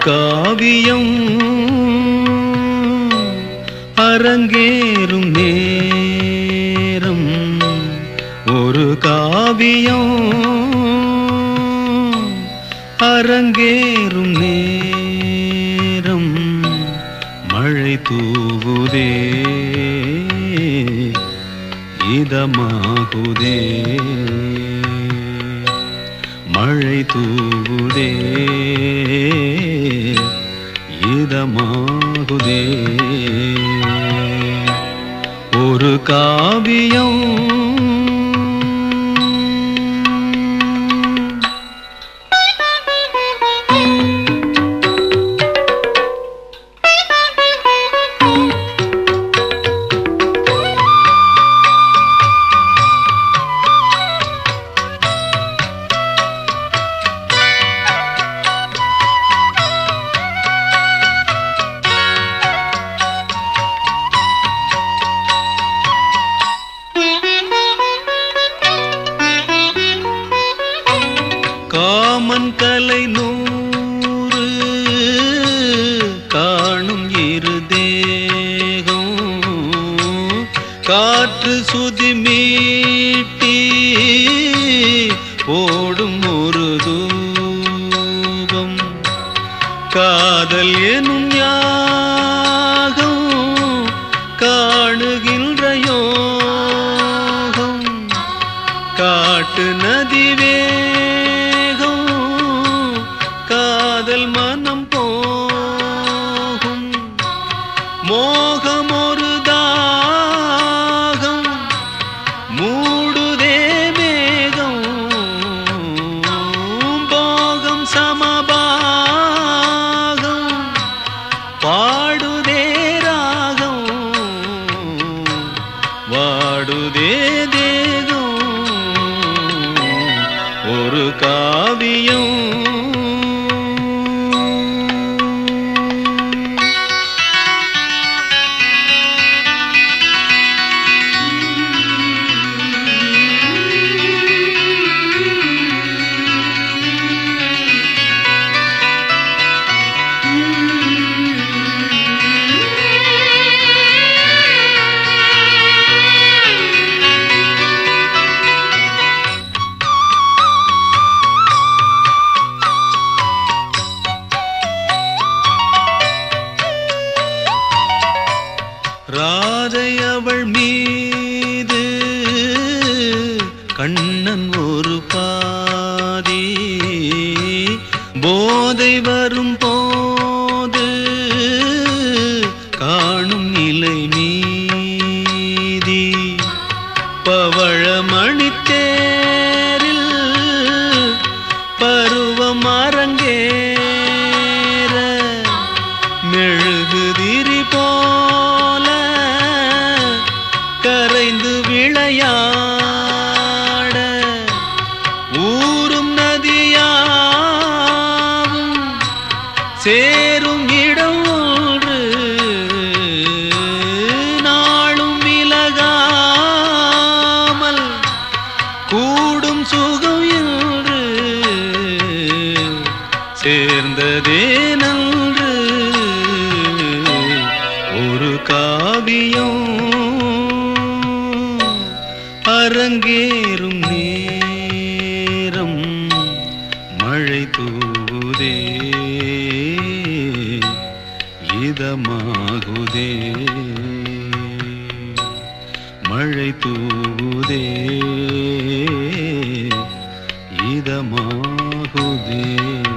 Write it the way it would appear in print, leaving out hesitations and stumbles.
காவியம் அரங்கேறும் நேரம், ஒரு காவியம் அரங்கேறும் நேரம். மழை தூவுதே இதமாகுதே, மழை தூவுதே இதமாகுதே, ஒரு காவியம். காமன் கலை 100 காணும் இரு தேகம், காற்று சுதி மீட்டி ஓடும் ஒரு தூபம். காதல் எனும் யாகம் காணுகின்ற யோகம், காட்டு நதிவே காதல் மனம் போகும். மோகம் ஒரு தாகம் மூடுதே மேகம், போகம் சமபாகம் பாடுதே ராகம், வாடுதே தேகம், ஒரு காவியம். ராதை அவள் மீது கண்ணன் ஒரு பாதி, போதை வரும் போது காணும் நிலை மீதி. பவழமணித்தேரில் பருவம் அரங்கேற, மெழுகுதிரி போல கரைந்து விளையாட, ஊரும் நதியாவும் சேரும் இடம் ஒன்று, நாளும் விலகாமல் கூடும் சுகம் என்று சேர்ந்ததே நன்று, ஒரு காவியம் அரங்கேறும் நேரம். மழை தூவுதே இதமாகுதே, மழை தூவுதே இதமாகுதே.